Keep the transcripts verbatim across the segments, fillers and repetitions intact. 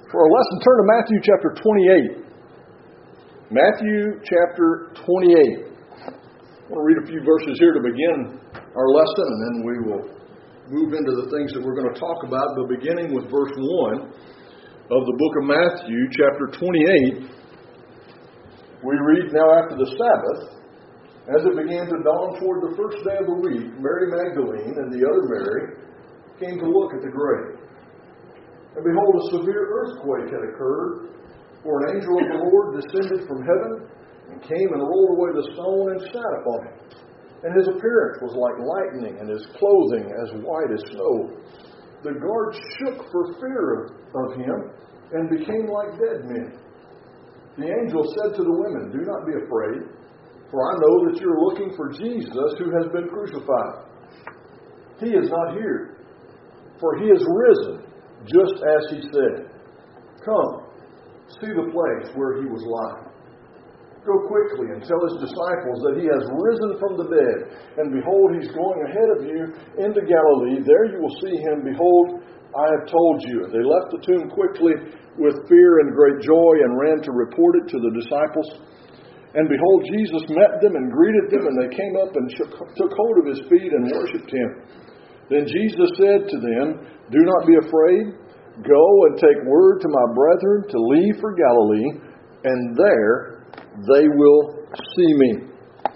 For our lesson, turn to Matthew chapter twenty-eight. Matthew chapter twenty-eight. I want to read a few verses here to begin our lesson, and then we will move into the things that we're going to talk about. But beginning with verse one of the book of Matthew chapter twenty-eight, we read, "Now after the Sabbath, as it began to dawn toward the first day of the week, Mary Magdalene and the other Mary came to look at the grave. And behold, a severe earthquake had occurred, for an angel of the Lord descended from heaven, and came and rolled away the stone and sat upon it. And his appearance was like lightning, and his clothing as white as snow. The guards shook for fear of him, and became like dead men. The angel said to the women, 'Do not be afraid, for I know that you are looking for Jesus who has been crucified. He is not here, for he is risen, just as he said. Come, see the place where he was lying. Go quickly and tell his disciples that he has risen from the dead. And behold, he's going ahead of you into Galilee. There you will see him. Behold, I have told you.' And they left the tomb quickly with fear and great joy and ran to report it to the disciples. And behold, Jesus met them and greeted them, and they came up and shook, took hold of his feet and worshipped him. Then Jesus said to them, 'Do not be afraid. Go and take word to my brethren to leave for Galilee, and there they will see me.'"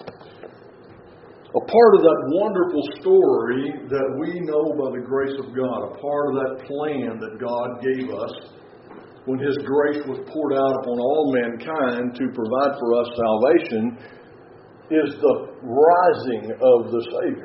A part of that wonderful story that we know by the grace of God, a part of that plan that God gave us when his grace was poured out upon all mankind to provide for us salvation, is the rising of the Savior.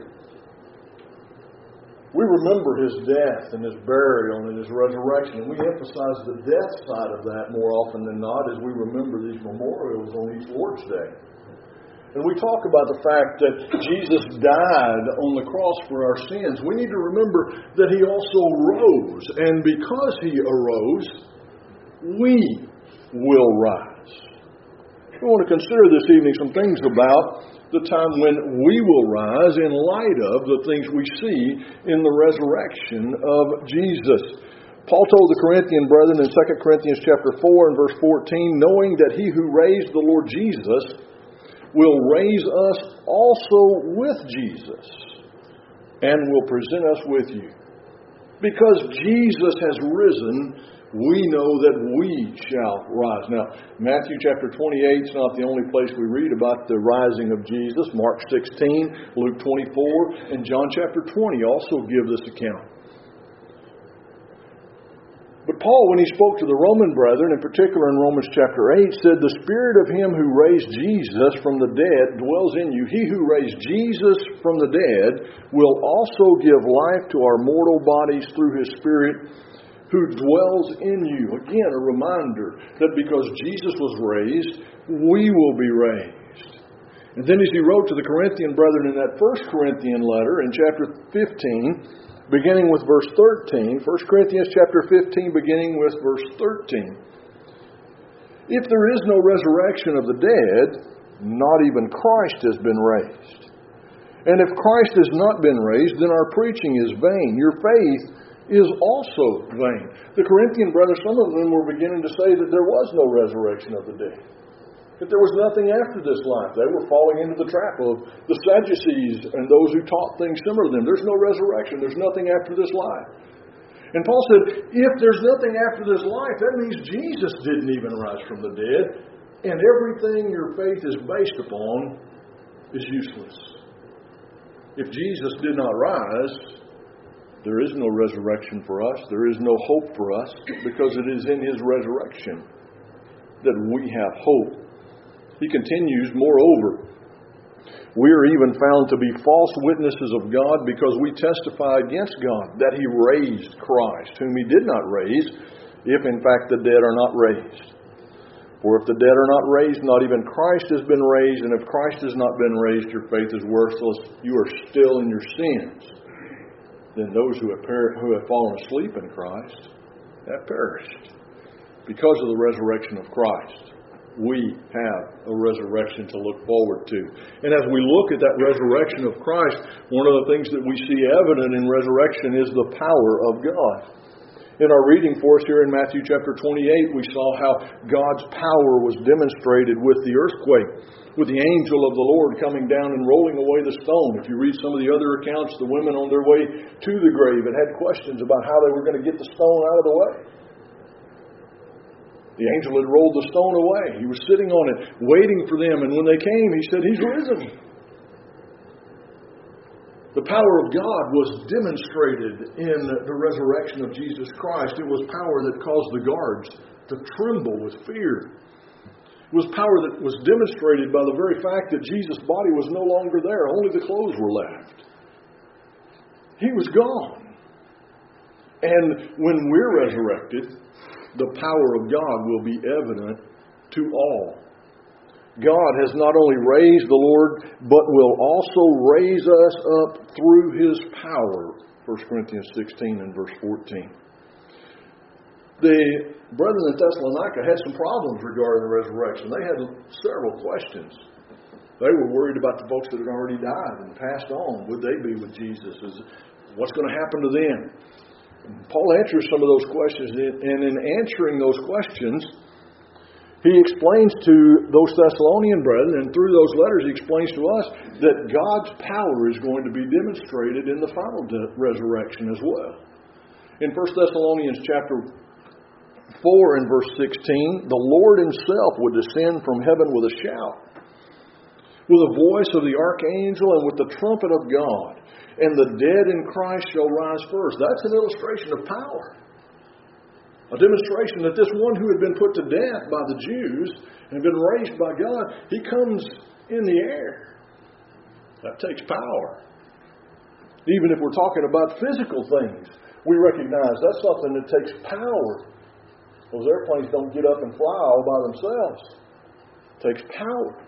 We remember his death and his burial and his resurrection. And we emphasize the death side of that more often than not as we remember these memorials on each Lord's Day. And we talk about the fact that Jesus died on the cross for our sins. We need to remember that he also rose. And because he arose, we will rise. We want to consider this evening some things about the time when we will rise in light of the things we see in the resurrection of Jesus. Paul told the Corinthian brethren in Second Corinthians chapter four and verse fourteen, "Knowing that he who raised the Lord Jesus will raise us also with Jesus and will present us with you." Because Jesus has risen, we know that we shall rise. Now, Matthew chapter twenty-eight is not the only place we read about the rising of Jesus. Mark sixteen, Luke twenty-four, and John chapter twenty also give this account. But Paul, when he spoke to the Roman brethren, in particular in Romans chapter eight, said, "The Spirit of him who raised Jesus from the dead dwells in you. He who raised Jesus from the dead will also give life to our mortal bodies through his Spirit who dwells in you." Again, a reminder that because Jesus was raised, we will be raised. And then as he wrote to the Corinthian brethren in that First Corinthian letter in chapter fifteen, beginning with verse thirteen, First Corinthians chapter fifteen, beginning with verse thirteen. "If there is no resurrection of the dead, not even Christ has been raised. And if Christ has not been raised, then our preaching is vain. Your faith is also vain." The Corinthian brothers, some of them were beginning to say that there was no resurrection of the dead, that there was nothing after this life. They were falling into the trap of the Sadducees and those who taught things similar to them. There's no resurrection. There's nothing after this life. And Paul said, if there's nothing after this life, that means Jesus didn't even rise from the dead, and everything your faith is based upon is useless. If Jesus did not rise, there is no resurrection for us. There is no hope for us, because it is in his resurrection that we have hope. He continues, "Moreover, we are even found to be false witnesses of God, because we testify against God that he raised Christ, whom he did not raise, if in fact the dead are not raised. For if the dead are not raised, not even Christ has been raised. And if Christ has not been raised, your faith is worthless. You are still in your sins. Then those who have, per- who have fallen asleep in Christ have perished." Because of the resurrection of Christ, we have a resurrection to look forward to. And as we look at that resurrection of Christ, one of the things that we see evident in resurrection is the power of God. In our reading for us here in Matthew chapter twenty-eight, we saw how God's power was demonstrated with the earthquake, with the angel of the Lord coming down and rolling away the stone. If you read some of the other accounts, the women on their way to the grave had had questions about how they were going to get the stone out of the way. The angel had rolled the stone away. He was sitting on it, waiting for them. And when they came, he said, He's risen. The power of God was demonstrated in the resurrection of Jesus Christ. It was power that caused the guards to tremble with fear. It was power that was demonstrated by the very fact that Jesus' body was no longer there. Only the clothes were left. He was gone. And when we're resurrected, the power of God will be evident to all. God has not only raised the Lord, but will also raise us up through His power. First Corinthians sixteen and verse fourteen. The brethren in Thessalonica had some problems regarding the resurrection. They had several questions. They were worried about the folks that had already died and passed on. Would they be with Jesus? Is, what's going to happen to them? And Paul answers some of those questions, and in answering those questions, he explains to those Thessalonian brethren, and through those letters he explains to us, that God's power is going to be demonstrated in the final de- resurrection as well. In First Thessalonians chapter four and verse sixteen, the Lord Himself would descend from heaven with a shout, with the voice of the archangel, and with the trumpet of God, and the dead in Christ shall rise first. That's an illustration of power. A demonstration that this one who had been put to death by the Jews and been raised by God, He comes in the air. That takes power. Even if we're talking about physical things, we recognize that's something that takes power. Those airplanes don't get up and fly all by themselves. It takes power.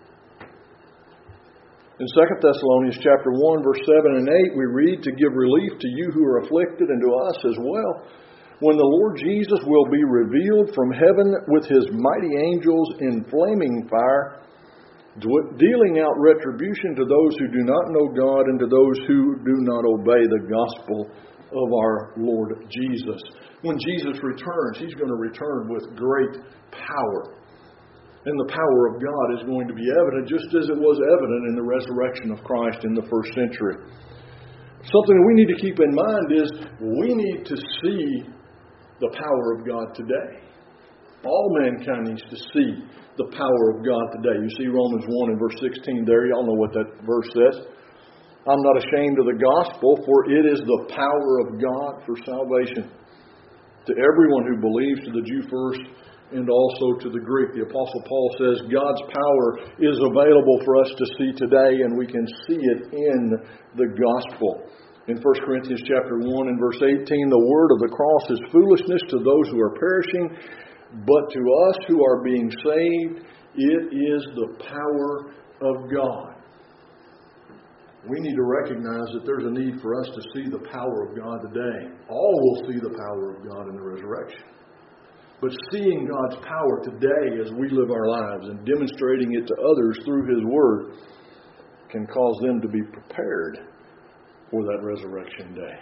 In Second Thessalonians chapter one, verse seven and eight, we read, to give relief to you who are afflicted and to us as well, when the Lord Jesus will be revealed from heaven with His mighty angels in flaming fire, dealing out retribution to those who do not know God and to those who do not obey the gospel of our Lord Jesus. When Jesus returns, He's going to return with great power. And the power of God is going to be evident just as it was evident in the resurrection of Christ in the first century. Something that we need to keep in mind is we need to see the power of God today. All mankind needs to see the power of God today. You see Romans one and verse sixteen there. Y'all know what that verse says. I'm not ashamed of the gospel, for it is the power of God for salvation to everyone who believes, to the Jew first and also to the Greek. The Apostle Paul says God's power is available for us to see today, and we can see it in the gospel. In First Corinthians chapter one and verse eighteen, the word of the cross is foolishness to those who are perishing, but to us who are being saved, it is the power of God. We need to recognize that there's a need for us to see the power of God today. All will see the power of God in the resurrection. But seeing God's power today as we live our lives and demonstrating it to others through His Word can cause them to be prepared for that resurrection day.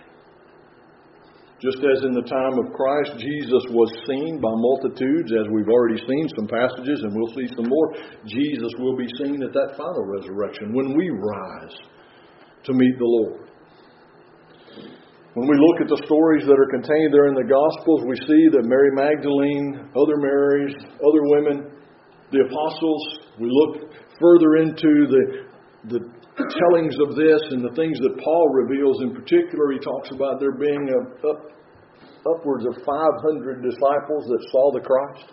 Just as in the time of Christ, Jesus was seen by multitudes, as we've already seen some passages, and we'll see some more, Jesus will be seen at that final resurrection when we rise to meet the Lord. When we look at the stories that are contained there in the Gospels, we see that Mary Magdalene, other Marys, other women, the apostles, we look further into the, the tellings of this and the things that Paul reveals. In particular, he talks about there being a, up, upwards of five hundred disciples that saw the Christ.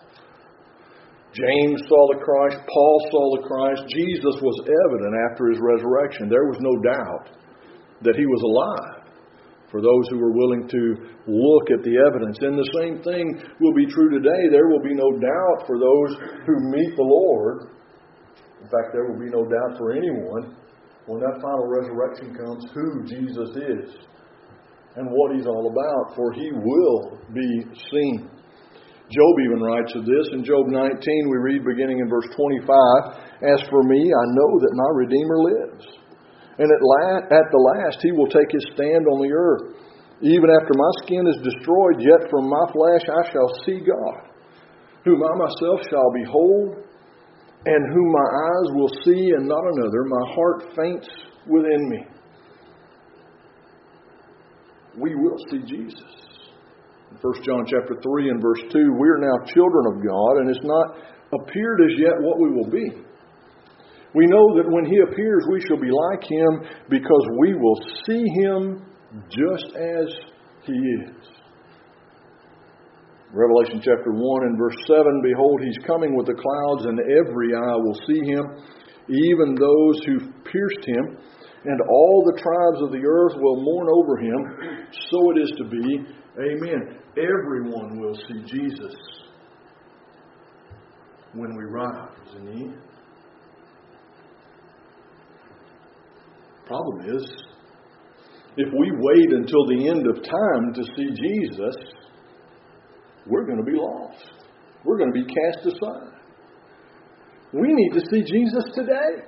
James saw the Christ. Paul saw the Christ. Jesus was evident after His resurrection. There was no doubt that He was alive for those who were willing to look at the evidence. And the same thing will be true today. There will be no doubt for those who meet the Lord. In fact, there will be no doubt for anyone when that final resurrection comes who Jesus is and what He's all about, for He will be seen. Job even writes of this. In Job nineteen, we read beginning in verse twenty-five, As for me, I know that my Redeemer lives, and at, la- at the last He will take His stand on the earth. Even after my skin is destroyed, yet from my flesh I shall see God, whom I myself shall behold, and whom my eyes will see, and not another. My heart faints within me. We will see Jesus. In First John chapter three and verse two, we are now children of God, and it's not appeared as yet what we will be. We know that when He appears, we shall be like Him, because we will see Him just as He is. Revelation chapter one and verse seven, behold, He's coming with the clouds, and every eye will see Him, even those who pierced Him, and all the tribes of the earth will mourn over Him. So it is to be. Amen. Everyone will see Jesus when we rise in the end. Problem is, if we wait until the end of time to see Jesus, we're going to be lost. We're going to be cast aside. We need to see Jesus today.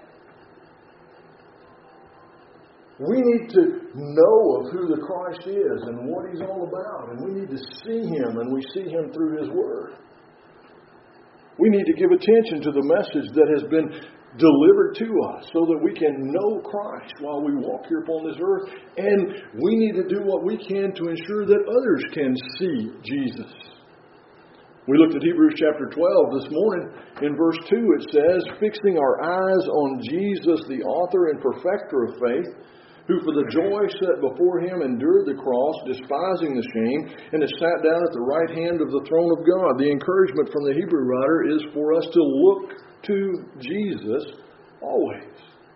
We need to know of who the Christ is and what He's all about. And we need to see Him, and we see Him through His Word. We need to give attention to the message that has been delivered to us so that we can know Christ while we walk here upon this earth. And we need to do what we can to ensure that others can see Jesus. We looked at Hebrews chapter twelve this morning. In verse two it says, fixing our eyes on Jesus, the author and perfecter of faith, who for the joy set before Him endured the cross, despising the shame, and has sat down at the right hand of the throne of God. The encouragement from the Hebrew writer is for us to look to Jesus always.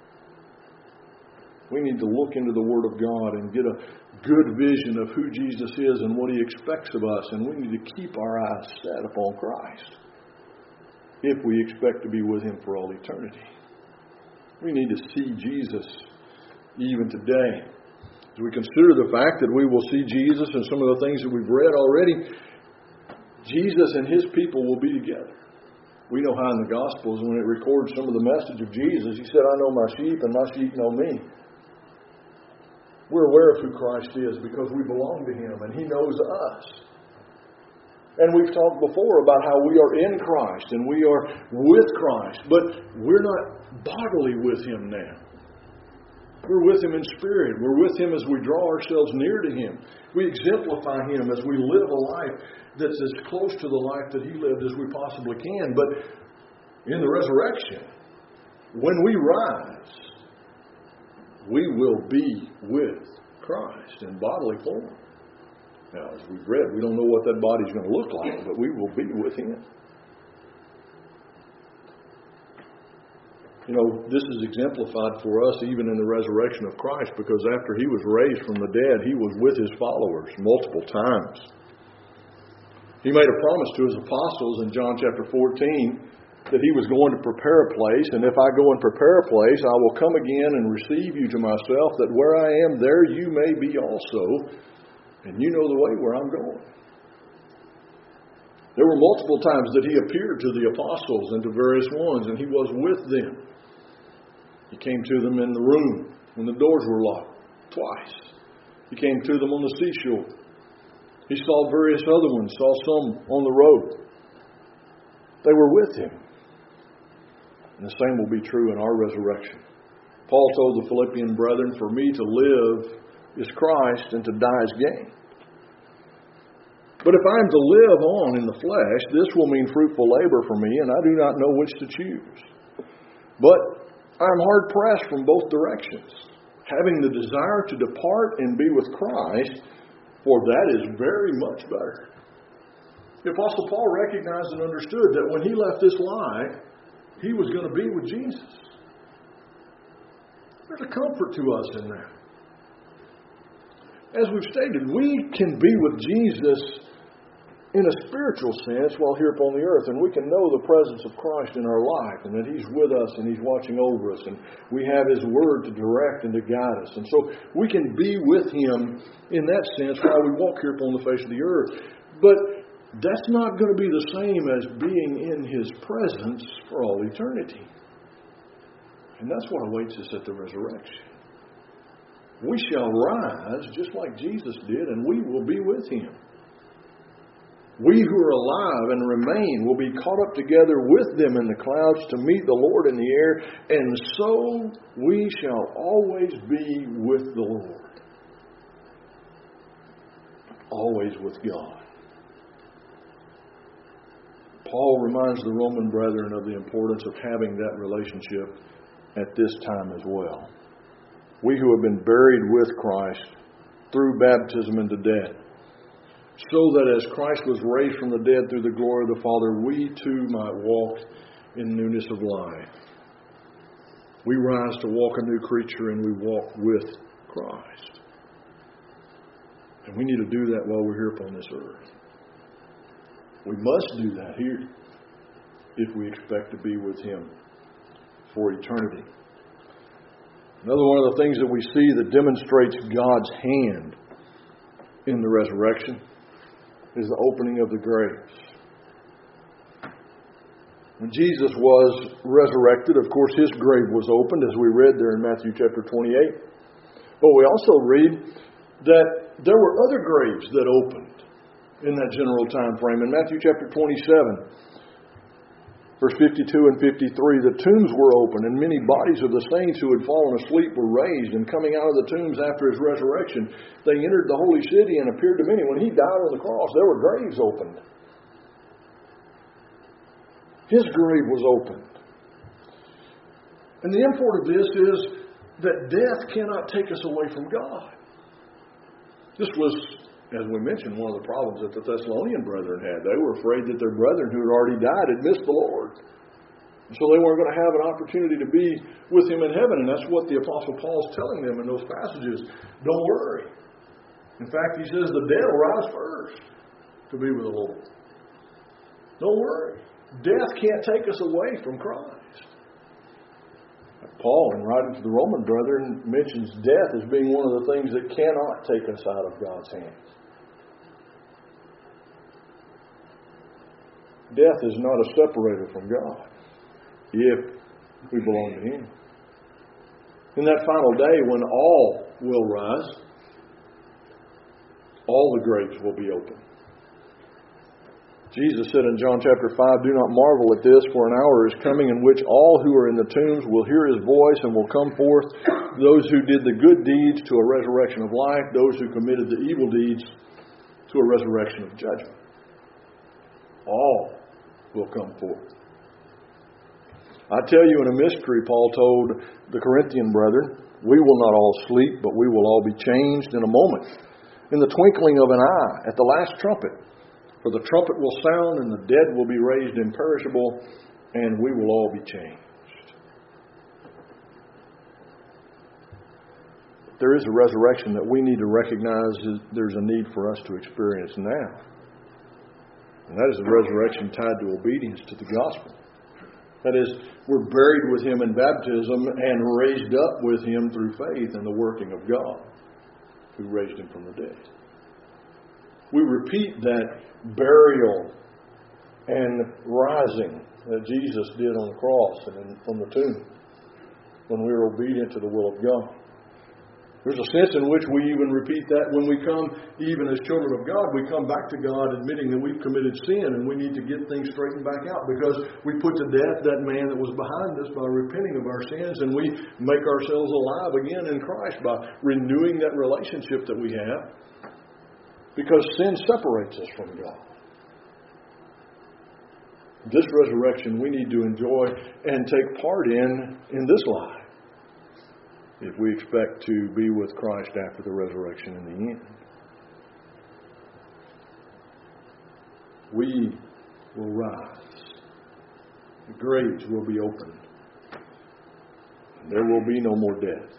We need to look into the Word of God and get a good vision of who Jesus is and what He expects of us. And we need to keep our eyes set upon Christ if we expect to be with Him for all eternity. We need to see Jesus even today. As we consider the fact that we will see Jesus and some of the things that we've read already, Jesus and His people will be together. We know how in the Gospels, when it records some of the message of Jesus, He said, I know my sheep and my sheep know me. We're aware of who Christ is because we belong to Him and He knows us. And we've talked before about how we are in Christ and we are with Christ, but we're not bodily with Him now. We're with Him in spirit. We're with Him as we draw ourselves near to Him. We exemplify Him as we live a life that's as close to the life that He lived as we possibly can. But in the resurrection, when we rise, we will be with Christ in bodily form. Now, as we've read, we don't know what that body's going to look like, but we will be with Him. You know, this is exemplified for us even in the resurrection of Christ, because after He was raised from the dead, He was with His followers multiple times. He made a promise to His apostles in John chapter fourteen that He was going to prepare a place, and if I go and prepare a place, I will come again and receive you to myself, that where I am, there you may be also, and you know the way where I'm going. There were multiple times that He appeared to the apostles and to various ones, and He was with them. He came to them in the room when the doors were locked, twice. He came to them on the seashore. He saw various other ones, saw some on the road. They were with Him. And the same will be true in our resurrection. Paul told the Philippian brethren, for me to live is Christ, and to die is gain. But if I am to live on in the flesh, this will mean fruitful labor for me, and I do not know which to choose. But I am hard-pressed from both directions, having the desire to depart and be with Christ, for that is very much better. The Apostle Paul recognized and understood that when he left this life, he was going to be with Jesus. There's a comfort to us in that. As we've stated, we can be with Jesus in a spiritual sense while here upon the earth, and we can know the presence of Christ in our life, and that He's with us and He's watching over us, and we have His Word to direct and to guide us. And so we can be with Him in that sense while we walk here upon the face of the earth. But that's not going to be the same as being in His presence for all eternity. And that's what awaits us at the resurrection. we shall rise just like Jesus did, and we will be with Him. We who are alive and remain will be caught up together with them in the clouds to meet the Lord in the air, and so we shall always be with the Lord. Always with God. Paul reminds the Roman brethren of the importance of having that relationship at this time as well. We who have been buried with Christ through baptism into death, so that as Christ was raised from the dead through the glory of the Father, we too might walk in newness of life. We rise to walk a new creature, and we walk with Christ. And we need to do that while we're here upon this earth. We must do that here if we expect to be with Him for eternity. Another one of the things that we see that demonstrates God's hand in the resurrection is the opening of the graves. When Jesus was resurrected, of course, His grave was opened, as we read there in Matthew chapter twenty-eight. But we also read that there were other graves that opened in that general time frame. In Matthew chapter twenty-seven, verse fifty-two and fifty-three, the tombs were opened, and many bodies of the saints who had fallen asleep were raised. And coming out of the tombs after His resurrection, they entered the holy city and appeared to many. When He died on the cross, there were graves opened. His grave was opened. And the import of this is that death cannot take us away from God. This was, as we mentioned, one of the problems that the Thessalonian brethren had. They were afraid that their brethren who had already died had missed the Lord. And so they weren't going to have an opportunity to be with Him in heaven. And that's what the Apostle Paul is telling them in those passages. Don't worry. In fact, he says the dead will rise first to be with the Lord. Don't worry. Death can't take us away from Christ. Paul, in writing to the Roman brethren, mentions death as being one of the things that cannot take us out of God's hands. Death is not a separator from God if we belong to Him. In that final day when all will rise, all the graves will be open. Jesus said in John chapter five, "Do not marvel at this, for an hour is coming in which all who are in the tombs will hear His voice and will come forth, those who did the good deeds to a resurrection of life, those who committed the evil deeds to a resurrection of judgment." All will come forth. I tell you in a mystery, Paul told the Corinthian brethren, we will not all sleep, but we will all be changed in a moment, in the twinkling of an eye, at the last trumpet. For the trumpet will sound, and the dead will be raised imperishable, and we will all be changed. There is a resurrection that we need to recognize there's a need for us to experience now. And that is a resurrection tied to obedience to the gospel. That is, we're buried with Him in baptism and raised up with Him through faith in the working of God, who raised Him from the dead. We repeat that burial and rising that Jesus did on the cross and from the tomb when we were obedient to the will of God. There's a sense in which we even repeat that when we come, even as children of God, we come back to God admitting that we've committed sin and we need to get things straightened back out because we put to death that man that was behind us by repenting of our sins, and we make ourselves alive again in Christ by renewing that relationship that we have, because sin separates us from God. This resurrection we need to enjoy and take part in in this life, if we expect to be with Christ after the resurrection in the end. We will rise. The graves will be opened. There will be no more death.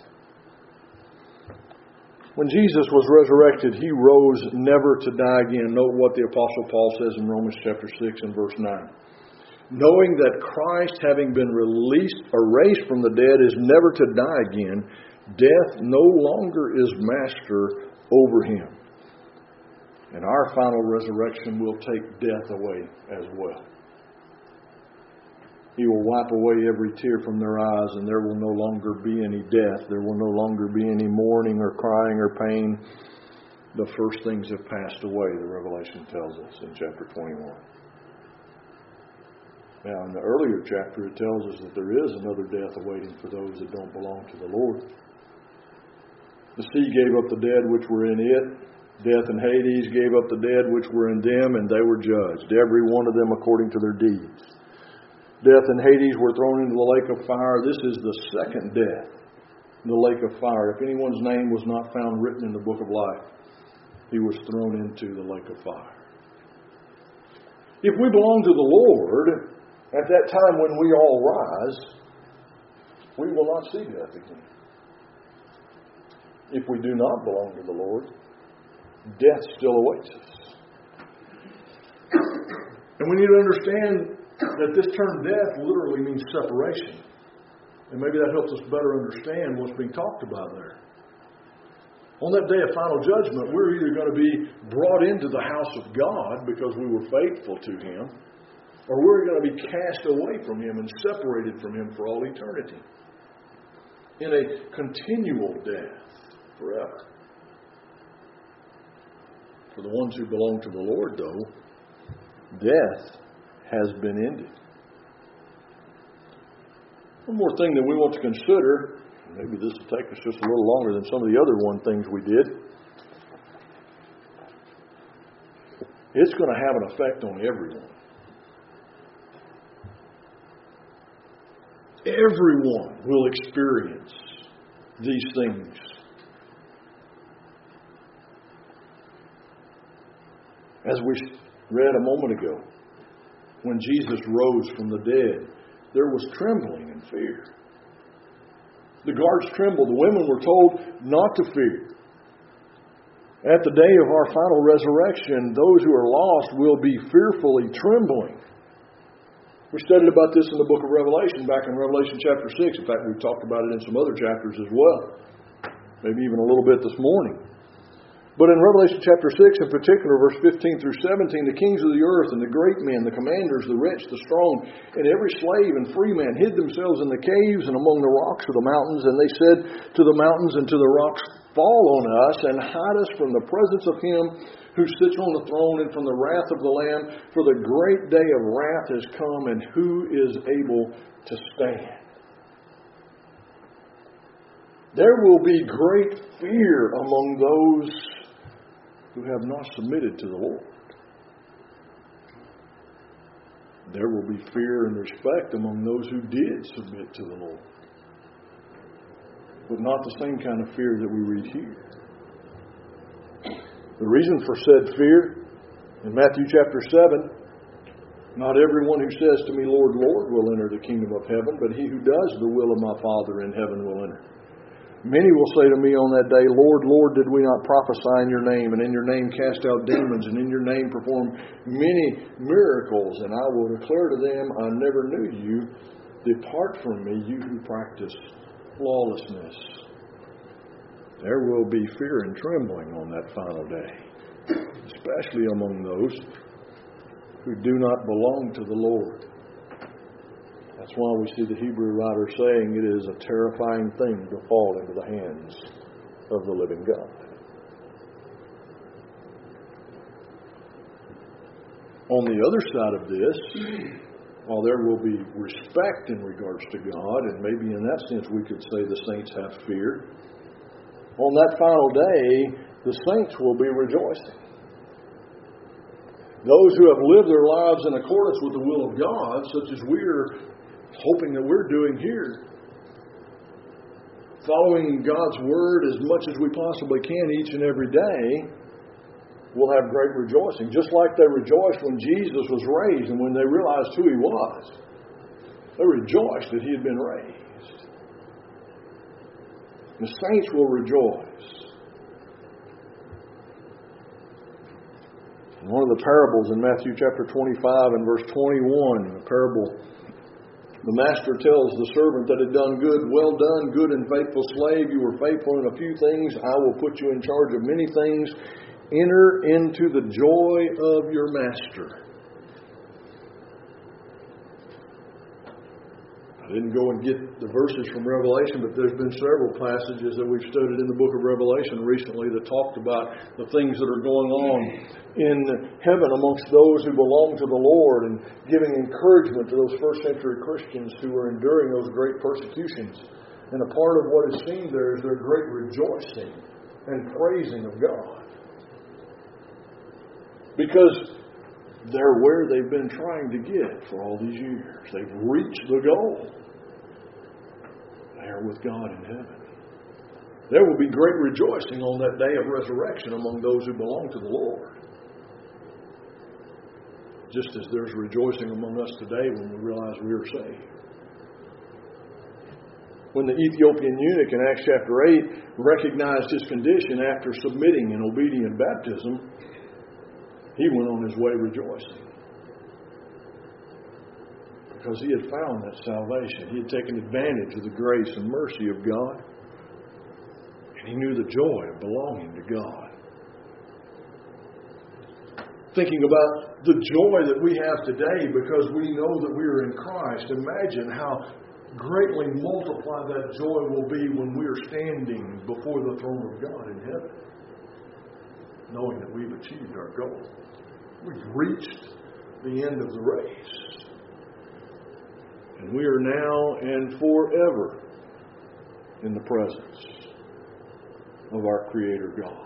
When Jesus was resurrected, He rose never to die again. Note what the Apostle Paul says in Romans chapter six and verse nine. Knowing that Christ, having been released or raised from the dead, is never to die again, death no longer is master over Him. And our final resurrection will take death away as well. He will wipe away every tear from their eyes, and there will no longer be any death. There will no longer be any mourning or crying or pain. The first things have passed away, the Revelation tells us in chapter twenty-one. Now, in the earlier chapter, it tells us that there is another death awaiting for those that don't belong to the Lord. The sea gave up the dead which were in it. Death and Hades gave up the dead which were in them, and they were judged, every one of them according to their deeds. Death and Hades were thrown into the lake of fire. This is the second death, the lake of fire. If anyone's name was not found written in the book of life, he was thrown into the lake of fire. If we belong to the Lord, at that time when we all rise, we will not see death again. If we do not belong to the Lord, death still awaits us. And we need to understand that this term death literally means separation. And maybe that helps us better understand what's being talked about there. On that day of final judgment, we're either going to be brought into the house of God because we were faithful to Him, or we're going to be cast away from Him and separated from Him for all eternity in a continual death forever. For the ones who belong to the Lord, though, death has been ended. One more thing that we want to consider, maybe this will take us just a little longer than some of the other one things we did. It's going to have an effect on everyone. Everyone will experience these things. As we read a moment ago, when Jesus rose from the dead, there was trembling and fear. The guards trembled. The women were told not to fear. At the day of our final resurrection, those who are lost will be fearfully trembling. We studied about this in the book of Revelation, back in Revelation chapter six. In fact, we've talked about it in some other chapters as well. Maybe even a little bit this morning. But in Revelation chapter six in particular, verse fifteen through seventeen, the kings of the earth and the great men, the commanders, the rich, the strong, and every slave and free man hid themselves in the caves and among the rocks of the mountains. And they said to the mountains and to the rocks, fall on us and hide us from the presence of Him who sits on the throne and from the wrath of the Lamb. For the great day of wrath has come, and who is able to stand? There will be great fear among those who have not submitted to the Lord. There will be fear and respect among those who did submit to the Lord. But not the same kind of fear that we read here. The reason for said fear, in Matthew chapter seven, not everyone who says to me, Lord, Lord, will enter the kingdom of heaven, but he who does the will of my Father in heaven will enter. Many will say to me on that day, Lord, Lord, did we not prophesy in your name, and in your name cast out demons, and in your name perform many miracles? And I will declare to them, I never knew you. Depart from me, you who practice lawlessness. There will be fear and trembling on that final day, especially among those who do not belong to the Lord. That's why we see the Hebrew writer saying it is a terrifying thing to fall into the hands of the living God. On the other side of this, while there will be respect in regards to God, and maybe in that sense we could say the saints have fear, on that final day, the saints will be rejoicing. Those who have lived their lives in accordance with the will of God, such as we're hoping that we're doing here, following God's Word as much as we possibly can each and every day, will have great rejoicing. Just like they rejoiced when Jesus was raised and when they realized who He was. They rejoiced that He had been raised. The saints will rejoice. One of the parables in Matthew chapter twenty-five and verse twenty-one, the parable, the master tells the servant that had done good, well done, good and faithful slave. You were faithful in a few things. I will put you in charge of many things. Enter into the joy of your master. I didn't go and get the verses from Revelation, but there's been several passages that we've studied in the book of Revelation recently that talked about the things that are going on in heaven amongst those who belong to the Lord, and giving encouragement to those first century Christians who are enduring those great persecutions. And a part of what is seen there is their great rejoicing and praising of God. Because they're where they've been trying to get for all these years. They've reached the goal. They're with God in heaven. There will be great rejoicing on that day of resurrection among those who belong to the Lord. Just as there's rejoicing among us today when we realize we are saved. When the Ethiopian eunuch in Acts chapter eight recognized his condition after submitting in obedient baptism, he went on his way rejoicing. Because he had found that salvation. He had taken advantage of the grace and mercy of God. And he knew the joy of belonging to God. Thinking about the joy that we have today because we know that we are in Christ. Imagine how greatly multiplied that joy will be when we are standing before the throne of God in heaven, knowing that we've achieved our goal. We've reached the end of the race. And we are now and forever in the presence of our Creator God.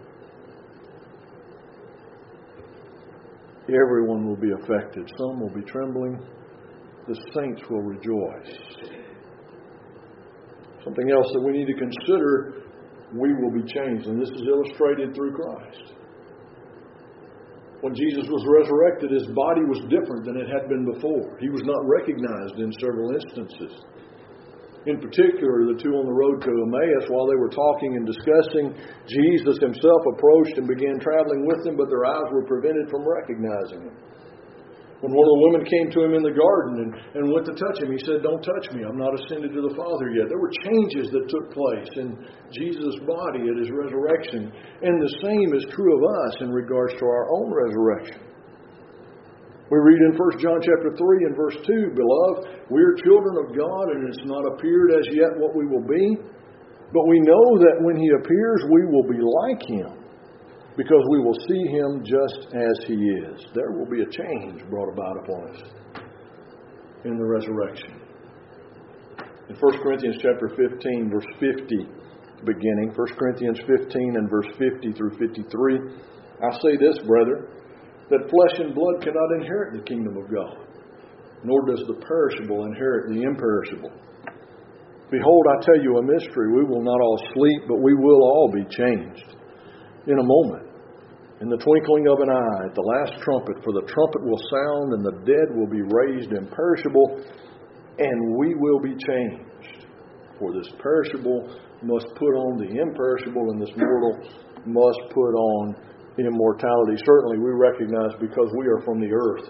Everyone will be affected. Some will be trembling. The saints will rejoice. Something else that we need to consider, we will be changed. And this is illustrated through Christ. When Jesus was resurrected, his body was different than it had been before. He was not recognized in several instances. In particular, the two on the road to Emmaus, while they were talking and discussing, Jesus himself approached and began traveling with them, but their eyes were prevented from recognizing him. When one of the women came to him in the garden and, and went to touch him, he said, "Don't touch me. I'm not ascended to the Father yet." There were changes that took place in Jesus' body at his resurrection. And the same is true of us in regards to our own resurrection. We read in First John chapter three and verse two, "Beloved, we are children of God, and it's not appeared as yet what we will be. But we know that when he appears, we will be like him, because we will see him just as he is." There will be a change brought about upon us in the resurrection. In First Corinthians chapter fifteen, verse fifty, beginning, First Corinthians fifteen and verse fifty through fifty-three, "I say this, brethren, that flesh and blood cannot inherit the kingdom of God, nor does the perishable inherit the imperishable. Behold, I tell you a mystery. We will not all sleep, but we will all be changed in a moment, in the twinkling of an eye, at the last trumpet. For the trumpet will sound, and the dead will be raised imperishable, and we will be changed. For this perishable must put on the imperishable, and this mortal must put on immortality." Certainly we recognize, because we are from the earth,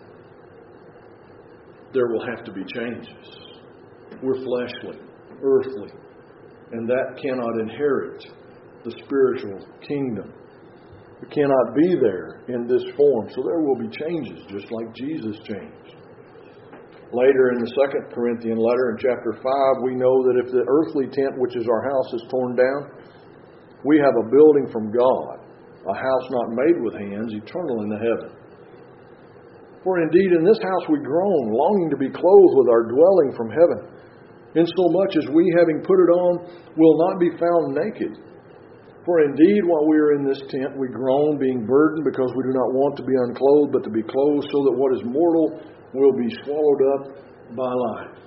there will have to be changes. We're fleshly, earthly, and that cannot inherit the spiritual kingdom. We cannot be there in this form. So there will be changes, just like Jesus changed. Later in the Second Corinthian letter, in chapter five, we know that if the earthly tent, which is our house, is torn down, we have a building from God, a house not made with hands, eternal in the heaven. "For indeed in this house we groan, longing to be clothed with our dwelling from heaven, insomuch as we, having put it on, will not be found naked. For indeed, while we are in this tent, we groan, being burdened, because we do not want to be unclothed, but to be clothed, so that what is mortal will be swallowed up by life."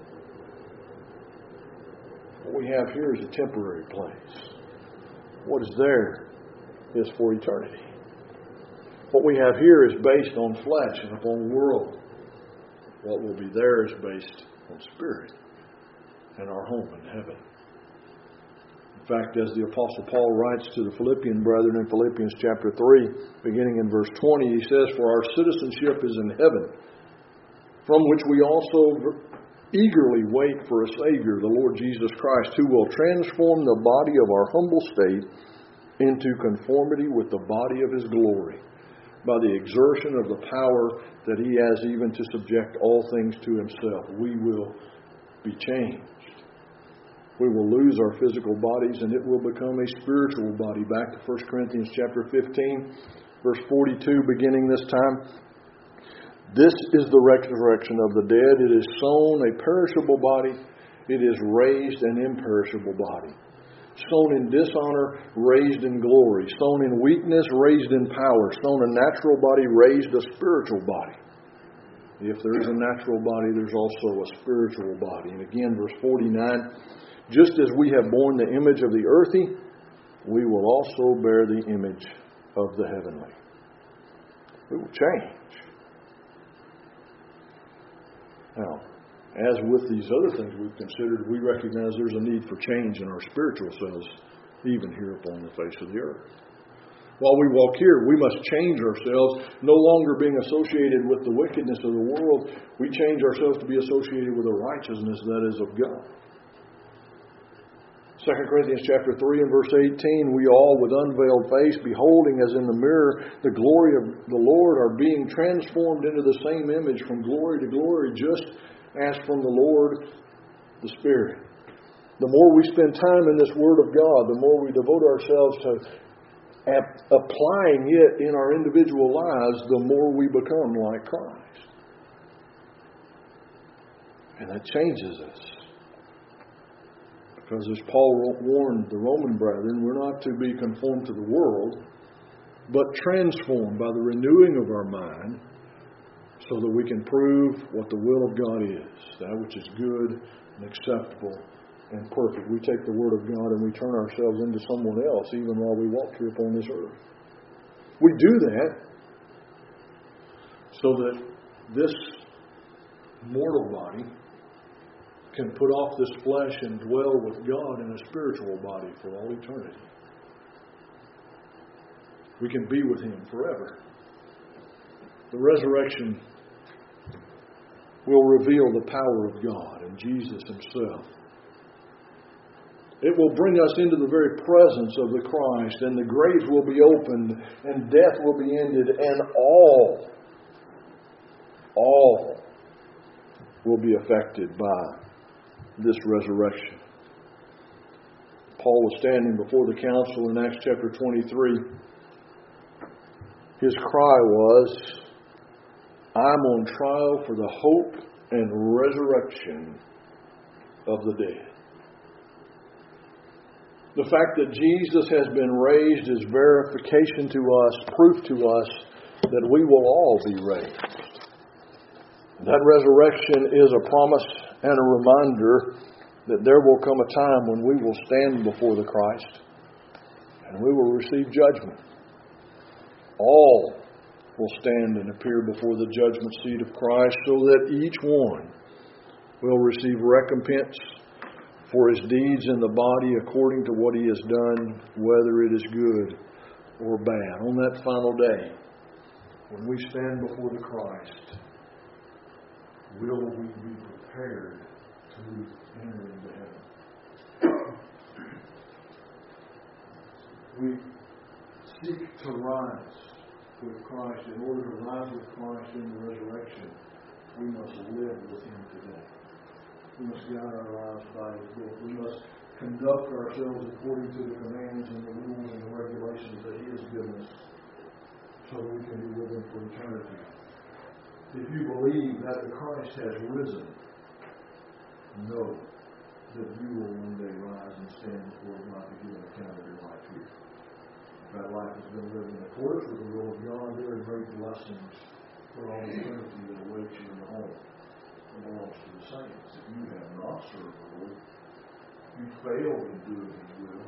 What we have here is a temporary place. What is there is for eternity. What we have here is based on flesh and upon world. What will be there is based on spirit and our home in heaven. In fact, as the Apostle Paul writes to the Philippian brethren in Philippians chapter three, beginning in verse twenty, he says, "For our citizenship is in heaven, from which we also eagerly wait for a Savior, the Lord Jesus Christ, who will transform the body of our humble state into conformity with the body of his glory, by the exertion of the power that He has even to subject all things to Himself. We will be changed. We will lose our physical bodies and it will become a spiritual body. Back to First Corinthians chapter fifteen, verse forty-two, beginning this time. This is the resurrection of the dead. It is sown a perishable body. It is raised an imperishable body. Sown in dishonor, raised in glory. Sown in weakness, raised in power. Sown a natural body, raised a spiritual body. If there is a natural body, there's also a spiritual body. And again, verse forty-nine, just as we have borne the image of the earthy, we will also bear the image of the heavenly. We will change. Now, as with these other things we've considered, we recognize there's a need for change in our spiritual selves, even here upon the face of the earth. While we walk here, we must change ourselves, no longer being associated with the wickedness of the world. We change ourselves to be associated with the righteousness that is of God. Second Corinthians chapter three and verse eighteen, we all with unveiled face, beholding as in the mirror the glory of the Lord, are being transformed into the same image from glory to glory, just as from the Lord the Spirit. The more we spend time in this Word of God, the more we devote ourselves to ap- applying it in our individual lives, the more we become like Christ. And that changes us. Because as Paul warned the Roman brethren, we're not to be conformed to the world, but transformed by the renewing of our mind, so that we can prove what the will of God is, that which is good and acceptable and perfect. We take the Word of God and we turn ourselves into someone else, even while we walk here upon this earth. We do that so that this mortal body can put off this flesh and dwell with God in a spiritual body for all eternity. We can be with Him forever. The resurrection will reveal the power of God and Jesus Himself. It will bring us into the very presence of the Christ, and the graves will be opened, and death will be ended, and all, all will be affected by this resurrection. Paul was standing before the council in Acts chapter twenty-three. His cry was, I'm on trial for the hope and resurrection of the dead. The fact that Jesus has been raised is verification to us, proof to us that we will all be raised. That resurrection is a promise and a reminder that there will come a time when we will stand before the Christ and we will receive judgment. All will stand and appear before the judgment seat of Christ, so that each one will receive recompense for his deeds in the body according to what he has done, whether it is good or bad. On that final day, when we stand before the Christ, will we be prepared to enter into heaven? We seek to rise with Christ. In order to rise with Christ in the resurrection, we must live with Him today. We must guide our lives by His will. We must conduct ourselves according to the commands and the rules and the regulations that He has given us, so that we can be with Him for eternity. If you believe that the Christ has risen, know that you will one day rise and stand before God to give an account of your life here. If that life has been lived in accordance with the will of God, there are great blessings for all eternity that await you in the home that belongs to the saints. If you have not served the Lord, if you failed in doing His will,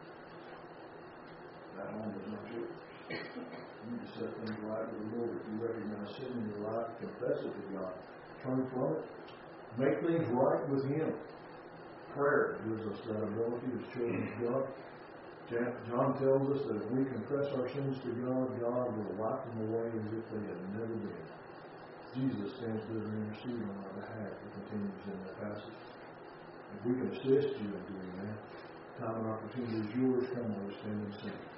that home is not yours. You need to set things right with the Lord. If you recognize sin in your life, confess it to God. Turn from it. Make things right with Him. Prayer gives us that ability as children of God. John tells us that if we confess our sins to God, God will wipe them away as if they had never been. Jesus stands there interceding on our behalf. He continues in that passage. If we can assist you in doing that, time and opportunity is yours. Come on, stand and sing.